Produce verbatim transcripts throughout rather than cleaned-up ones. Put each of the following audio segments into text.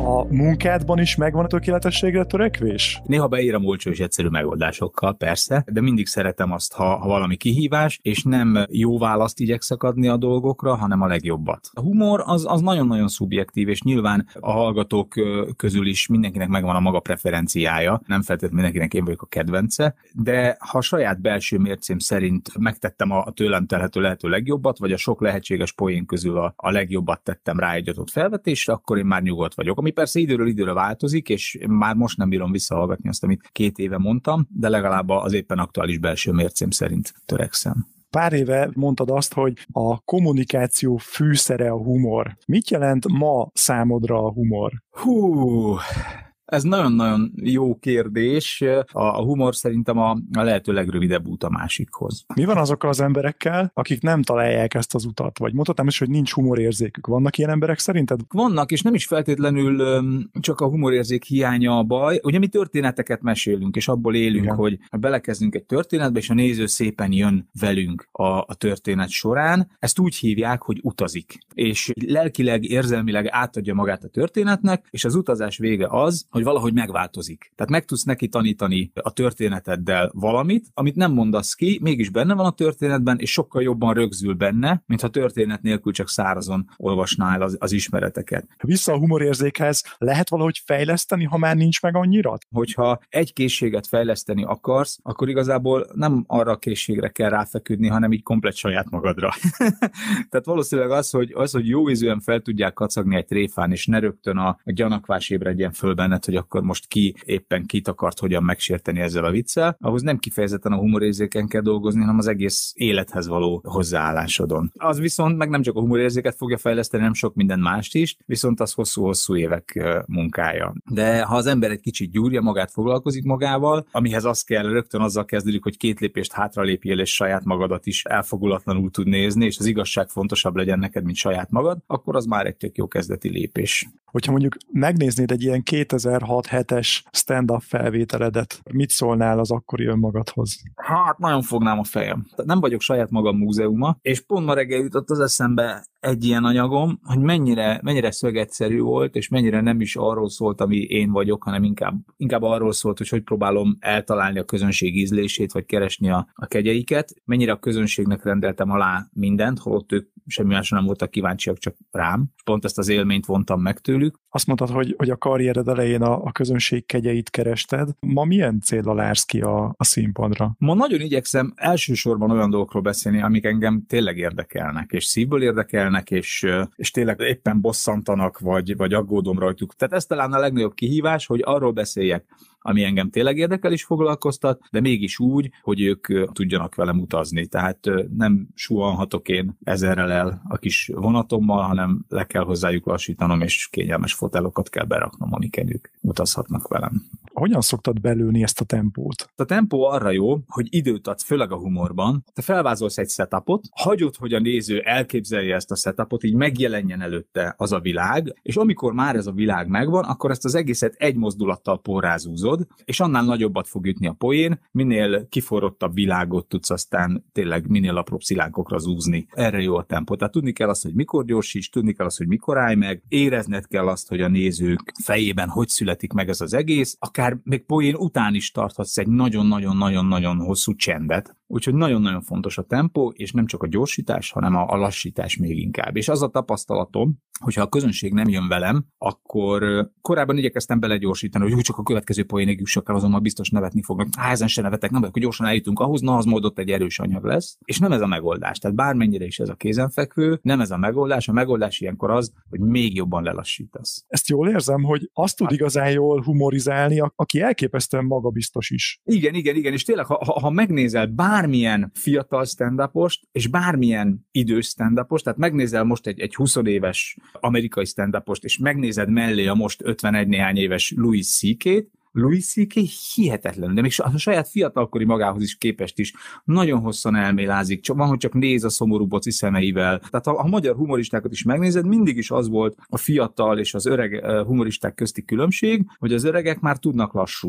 A munkádban is megvan a tökéletességre törekvés? Néha beírom olcsó és egyszerű megoldásokkal, persze, de mindig szeretem azt, ha, ha valami kihívás, és nem jó választ igyekszek adni a dolgokra, hanem a legjobbat. A humor az, az nagyon-nagyon szubjektív, és nyilván a hallgatók közül is mindenkinek megvan a maga preferenciája, nem feltétlenül mindenkinek én vagyok a kedvence, de ha a saját belső mércém szerint megtettem a tőlem telhető lehető legjobbat, vagy a sok lehetséges poén közül a, a legjobbat tettem rá egy adott felvetésre, akkor én már nyugodt vagyok. Ami persze időről időre változik, és már most nem bírom visszahallgatni azt, amit két éve mondtam, de legalább az éppen aktuális belső mércém szerint törekszem. Pár éve mondtad azt, hogy a kommunikáció fűszere a humor. Mit jelent ma számodra a humor? Hú... Ez nagyon-nagyon jó kérdés. A humor szerintem a, a lehető legrövidebb út a másikhoz. Mi van azokkal az emberekkel, akik nem találják ezt az utat? Vagy mondhatnám is, hogy nincs humorérzékük. Vannak ilyen emberek szerinted? Vannak, és nem is feltétlenül csak a humorérzék hiánya a baj. Ugye mi történeteket mesélünk, és abból élünk, igen, hogy belekezdünk egy történetbe, és a néző szépen jön velünk a, a történet során. Ezt úgy hívják, hogy utazik. És lelkileg, érzelmileg átadja magát a történetnek, és az utazás vége az, hogy valahogy megváltozik. Tehát meg tudsz neki tanítani a történeteddel valamit, amit nem mondasz ki, mégis benne van a történetben, és sokkal jobban rögzül benne, mintha történet nélkül csak szárazon olvasnál az, az ismereteket. Vissza a humorérzékhez lehet valahogy fejleszteni, ha már nincs meg annyira? Hogyha egy készséget fejleszteni akarsz, akkor igazából nem arra a készségre kell ráfeküdni, hanem így komplet saját magadra. Tehát valószínűleg az, hogy, az, hogy jóízűen fel tudják kacagni egy tréfán, és ne rögtön a, a gyanakvás ébredjen föl benned, hogy akkor most ki éppen kit akart hogyan megsérteni ezzel a viccel, ahhoz nem kifejezetten a humorérzéken kell dolgozni, hanem az egész élethez való hozzáállásodon. Az viszont meg nem csak a humorérzéket fogja fejleszteni, hanem sok minden mást is, viszont az hosszú-hosszú évek munkája. De ha az ember egy kicsit gyúrja magát, foglalkozik magával, amihez az kell, rögtön azzal kezdődik, hogy két lépést hátralépjél, és saját magadat is elfogulatlanul tud nézni, és az igazság fontosabb legyen neked, mint saját magad, akkor az már egy tök jó kezdeti lépés. Hogyha mondjuk megnéznéd egy ilyen kétezer-hat-hetes stand-up felvételedet, mit szólnál az akkori önmagadhoz? Hát nagyon fognám a fejem. Nem vagyok saját magam múzeuma, és pont ma reggel jutott az eszembe egy ilyen anyagom, hogy mennyire, mennyire szögegyszerű volt, és mennyire nem is arról szólt, ami én vagyok, hanem inkább, inkább arról szólt, hogy hogy próbálom eltalálni a közönség ízlését, vagy keresni a, a kegyeiket. Mennyire a közönségnek rendeltem alá mindent, holott ők semmi másra nem voltak kíváncsiak, csak rám. Pont ezt az élményt vontam meg tőlük. Azt mondtad, hogy, hogy a karriered elején a, a közönség kegyeit kerested. Ma milyen céllal állsz ki a, a színpadra? Ma nagyon igyekszem elsősorban olyan dolgokról beszélni, amik engem tényleg érdekelnek, és szívből érdekelnek, és, és tényleg éppen bosszantanak, vagy, vagy aggódom rajtuk. Tehát ez talán a legnagyobb kihívás, hogy arról beszéljek, ami engem tényleg érdekel és foglalkoztat, de mégis úgy, hogy ők tudjanak velem utazni. Tehát nem suhanhatok én ezerrel el a kis vonatommal, hanem le kell hozzájuk lassítanom, és kényelmes fotelokat kell beraknom, amiken ők utazhatnak velem. Hogyan szoktad belőni ezt a tempót? A tempó arra jó, hogy időt adsz, főleg a humorban. Te felvázolsz egy setupot, hagyod, hogy a néző elképzelje ezt a setupot, így megjelenjen előtte az a világ, és amikor már ez a világ megvan, akkor ezt az egészet egy mozdulattal porrázúzod, és annál nagyobbat fog ütni a poén, minél kiforrottabb világot tudsz aztán tényleg minél apróbb szilánkokra zúzni. Erre jó a tempó. Tehát tudni kell azt, hogy mikor gyorsíts, tudni kell azt, hogy mikor állj meg, érezned kell azt, hogy a nézők fejében hogy születik meg ez az egész, akár még poén után is tarthatsz egy nagyon-nagyon-nagyon-nagyon hosszú csendet. Úgyhogy nagyon-nagyon fontos a tempó, és nem csak a gyorsítás, hanem a, a lassítás még inkább. És az a tapasztalatom, hogyha a közönség nem jön velem, akkor korábban igyekeztem belegyorsítani, hogy úgy csak a következő poénig jussak el, azonban biztos nevetni fognak. Há, ezen se nevetek, nem vagyok, hogy gyorsan eljutunk ahhoz, na az módot egy erős anyag lesz. És nem ez a megoldás. Tehát bármennyire is ez a kézenfekvő, nem ez a megoldás. A megoldás ilyenkor az, hogy még jobban lelassítasz. Ezt jól érzem, hogy azt tud igazán jól humorizálni, aki elképesztően magabiztos is. Igen, igen, igen, és tényleg, ha, ha, ha megnézel bármilyen fiatal stand-upost, és bármilyen idős stand-upost, tehát megnézel most egy, egy húsz éves amerikai stand-upost, és megnézed mellé a most ötvenegy néhány éves Louis cé ká-t, Louis cé ká hihetetlenül, de még a saját fiatalkori magához is képest is nagyon hosszan elmélázik, csak van, hogy csak néz a szomorú boci szemeivel. Tehát ha a magyar humoristákat is megnézed, mindig is az volt a fiatal és az öreg humoristák közti különbség, hogy az öregek már tudnak lassulni.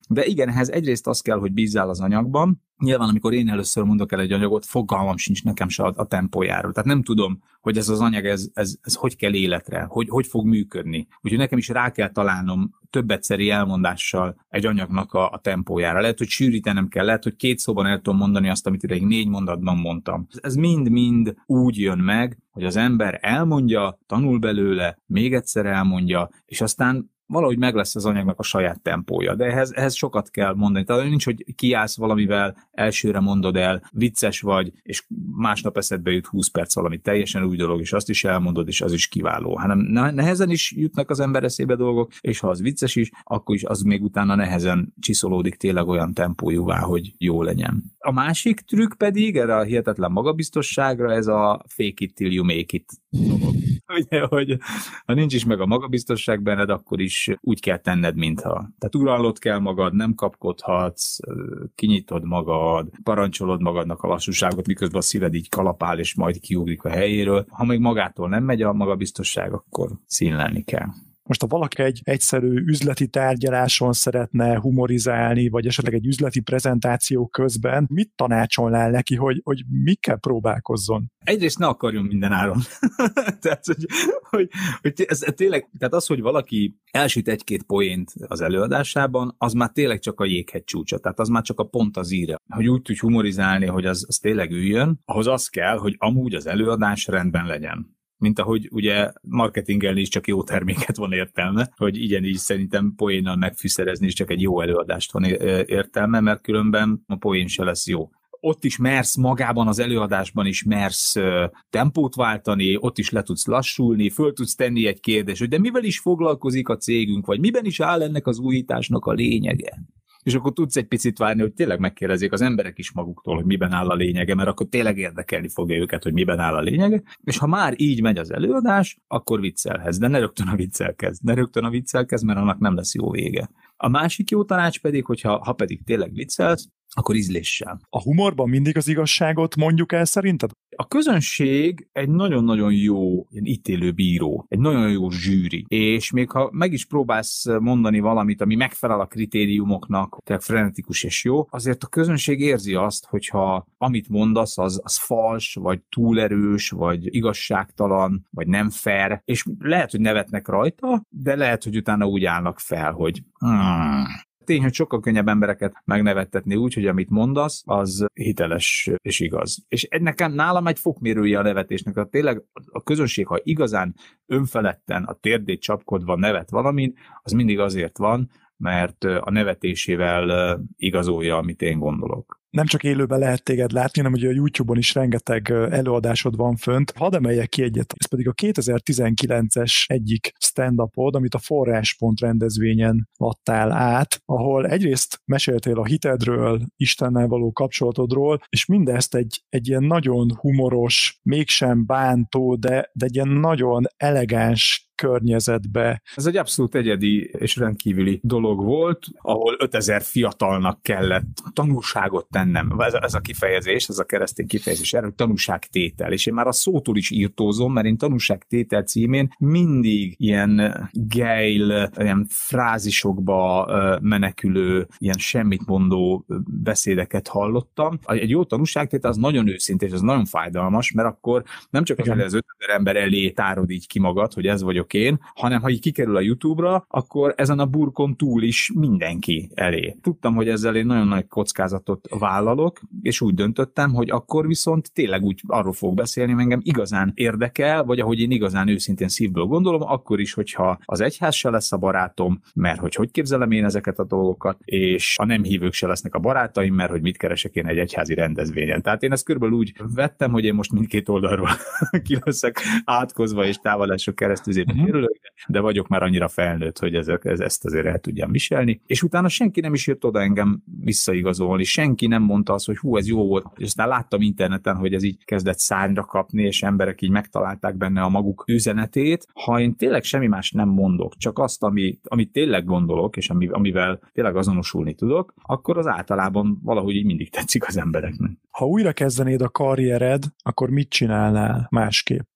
De igen, ehhez egyrészt az kell, hogy bízzál az anyagban. Nyilván, amikor én először mondok el egy anyagot, fogalmam sincs nekem se a, a tempójáról. Tehát nem tudom, hogy ez az anyag, ez, ez, ez hogy kell életre, hogy, hogy fog működni. Úgyhogy nekem is rá kell találnom több egyszeri elmondással egy anyagnak a, a tempójára. Lehet, hogy sűrítenem kell, lehet, hogy két szóban el tudom mondani azt, amit ideig négy mondatban mondtam. Ez mind-mind úgy jön meg, hogy az ember elmondja, tanul belőle, még egyszer elmondja, és aztán valahogy meg lesz az anyagnak a saját tempója, de ehhez, ehhez sokat kell mondani. Tehát nincs, hogy kiállsz valamivel, elsőre mondod el, vicces vagy, és másnap eszedbe jut húsz perc valami teljesen új dolog, és azt is elmondod, és az is kiváló. Hanem nehezen is jutnak az ember eszébe dolgok, és ha az vicces is, akkor is az még utána nehezen csiszolódik tényleg olyan tempójúvá, hogy jó legyen. A másik trükk pedig, erre a hihetetlen magabiztosságra, ez a fake it till you make it dolog. Ugye, hogy ha nincs is meg a magabiztosság benned, akkor is úgy kell tenned, mintha. Tehát uralnod kell magad, nem kapkodhatsz, kinyitod magad, parancsolod magadnak a lassúságot, miközben a szíved így kalapál, és majd kiugrik a helyéről. Ha még magától nem megy a magabiztosság, akkor színlelni kell. Most ha valaki egy egyszerű üzleti tárgyaláson szeretne humorizálni, vagy esetleg egy üzleti prezentáció közben, mit tanácsolnál neki, hogy, hogy mikkel próbálkozzon? Egyrészt ne akarjon minden áron. tehát, hogy, hogy, hogy ez tényleg, tehát az, hogy valaki elsüt egy-két poént az előadásában, az már tényleg csak a jéghegy csúcsa, tehát az már csak a pont az íre. Hogy úgy tudj humorizálni, hogy az, az tényleg üljön, ahhoz az kell, hogy amúgy az előadás rendben legyen. Mint ahogy ugye marketingelni is csak jó terméket van értelme, hogy igyenis szerintem poénnal megfűszerezni is csak egy jó előadást van értelme, mert különben a poén se lesz jó. Ott is mersz magában az előadásban is mersz tempót váltani, ott is le tudsz lassulni, föl tudsz tenni egy kérdést, hogy de mivel is foglalkozik a cégünk, vagy miben is áll ennek az újításnak a lényege. És akkor tudsz egy picit várni, hogy tényleg megkérdezzék az emberek is maguktól, hogy miben áll a lényege, mert akkor tényleg érdekelni fogja őket, hogy miben áll a lényege. És ha már így megy az előadás, akkor viccelhez, de ne rögtön a viccel kezd. Ne rögtön a viccel kezd, mert annak nem lesz jó vége. A másik jó tanács pedig, hogyha ha pedig tényleg viccelsz, akkor ízléssel. A humorban mindig az igazságot mondjuk el szerinted? A közönség egy nagyon-nagyon jó ilyen ítélő bíró, egy nagyon jó zsűri, és még ha meg is próbálsz mondani valamit, ami megfelel a kritériumoknak, tehát frenetikus és jó, azért a közönség érzi azt, hogyha amit mondasz, az, az fals, vagy túlerős, vagy igazságtalan, vagy nem fair, és lehet, hogy nevetnek rajta, de lehet, hogy utána úgy állnak fel, hogy hmm. Tény, hogy sokkal könnyebb embereket megnevettetni úgy, hogy amit mondasz, az hiteles és igaz. És nekem nálam egy fokmérője a nevetésnek. Tehát tényleg a közönség, ha igazán önfeledten, a térdét csapkodva nevet valamin, az mindig azért van, mert a nevetésével igazolja, amit én gondolok. Nem csak élőben lehet téged látni, hanem ugye a YouTube-on is rengeteg előadásod van fönt. Hadd emeljek ki egyet, ez pedig a kétezer-tizenkilences egyik stand-upod, amit a Forráspont rendezvényen adtál át, ahol egyrészt meséltél a hitedről, Istennel való kapcsolatodról, és mindezt egy, egy ilyen nagyon humoros, mégsem bántó, de, de egy ilyen nagyon elegáns környezetbe. Ez egy abszolút egyedi és rendkívüli dolog volt, ahol ötezer fiatalnak kellett tanulságot tennem. Ez, ez a kifejezés, ez a keresztény kifejezés, erről tanúságtétel. És én már a szótól is írtózom, mert én tanúságtétel címén mindig ilyen geil, ilyen frázisokba menekülő, ilyen semmit mondó beszédeket hallottam. Egy jó tanúságtétel az nagyon őszinte, és az nagyon fájdalmas, mert akkor nem csak az, hogy az ötezer ember elé tárod így ki magad, hogy ez vagyok én, hanem ha így kikerül a YouTube-ra, akkor ezen a burkon túl is mindenki elé. Tudtam, hogy ezzel én nagyon nagy kockázatot vállalok, és úgy döntöttem, hogy akkor viszont tényleg úgy arról fog beszélni, engem igazán érdekel, vagy ahogy én igazán őszintén szívből gondolom, akkor is, hogyha az egyház se lesz a barátom, mert hogy hogy képzelem én ezeket a dolgokat, és a nem hívők se lesznek a barátaim, mert hogy mit keresek én egy egyházi rendezvényen. Tehát én ezt körülbelül úgy vettem, hogy én most mindkét oldalról ki leszek átkozva, és távolások keresztüzében kerülök, de vagyok már annyira felnőtt, hogy ezek, ez, ezt azért el tudjam viselni. És utána senki nem is jött oda engem visszaigazolni, senki nem mondta azt, hogy hú, ez jó volt. És aztán láttam interneten, hogy ez így kezdett szárnyra kapni, és emberek így megtalálták benne a maguk üzenetét. Ha én tényleg semmi más nem mondok, csak azt, ami, amit tényleg gondolok, és ami, amivel tényleg azonosulni tudok, akkor az általában valahogy így mindig tetszik az embereknek. Ha újra kezdenéd a karriered, akkor mit csinálnál másképp?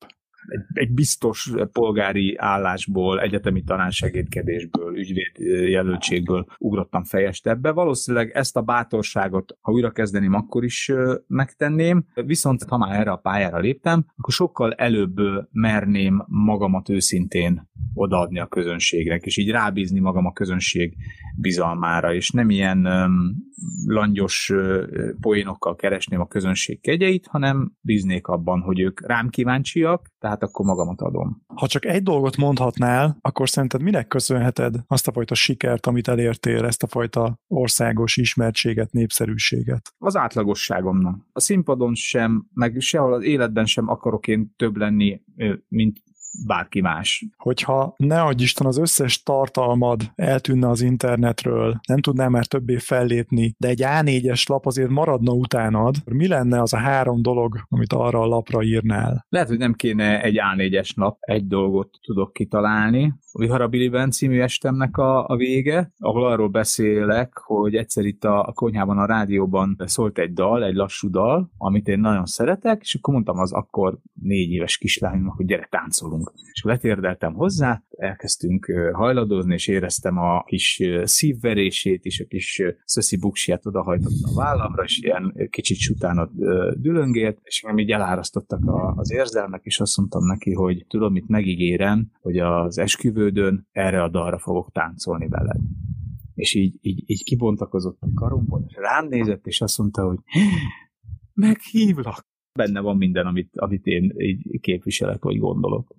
egy, egy biztos polgári állásból, egyetemi tanársegédkedésből, ügyvédjelöltségből ugrottam fejestebbe. Valószínűleg ezt a bátorságot, ha újra kezdeném, akkor is megtenném, viszont ha már erre a pályára léptem, akkor sokkal előbb merném magamat őszintén odaadni a közönségnek, és így rábízni magam a közönség bizalmára, és nem ilyen um, langyos uh, poénokkal keresném a közönség kegyeit, hanem bíznék abban, hogy ők rám kíváncsiak, tehát akkor magamat adom. Ha csak egy dolgot mondhatnál, akkor szerinted minek köszönheted azt a fajta sikert, amit elértél, ezt a fajta országos ismertséget, népszerűséget? Az átlagosságomnak. A színpadon sem, meg sehol az életben sem akarok én több lenni, mint bárki más. Hogyha ne adj Isten az összes tartalmad eltűnne az internetről, nem tudnál már többé fellépni, de egy á négyes lap azért maradna utánad, mi lenne az a három dolog, amit arra a lapra írnál? Lehet, hogy nem kéne egy á négyes nap, egy dolgot tudok kitalálni. A Viharabiliben című estemnek a, a vége, ahol arról beszélek, hogy egyszer itt a, a konyhában, a rádióban szólt egy dal, egy lassú dal, amit én nagyon szeretek, és akkor mondtam az akkor négy éves kislányomnak, hogy gyere, táncolunk. És letérdeltem hozzá, elkezdtünk hajladozni, és éreztem a kis szívverését és a kis szöszi buksiját odahajtott a vállamra, és ilyen kicsit utána dülöngélt, és engem így elárasztottak az érzelmek, és azt mondtam neki, hogy tudom, mit megígérem, hogy az esküvődön erre a dalra fogok táncolni veled. És így, így, így kibontakozott a karomból, és rám nézett, és azt mondta, hogy meghívlak. Benne van minden, amit, amit én így képviselek, vagy gondolok.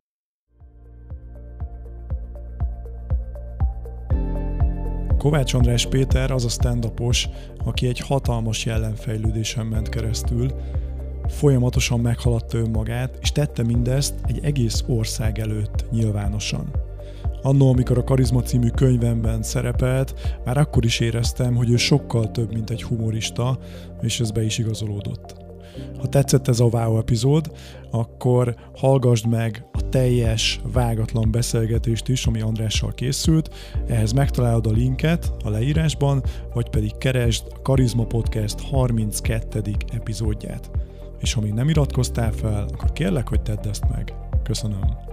Kovács András Péter az a stand-upos, aki egy hatalmas jellemfejlődésen ment keresztül, folyamatosan meghaladta önmagát, és tette mindezt egy egész ország előtt nyilvánosan. Annó, amikor a Karizma című könyvemben szerepelt, már akkor is éreztem, hogy ő sokkal több, mint egy humorista, és ez be is igazolódott. Ha tetszett ez a Wow epizód, akkor hallgassd meg a teljes, vágatlan beszélgetést is, ami Andrással készült. Ehhez megtalálod a linket a leírásban, vagy pedig keresd a Karizma Podcast harminckettedik epizódját. És ha még nem iratkoztál fel, akkor kérlek, hogy tedd ezt meg. Köszönöm.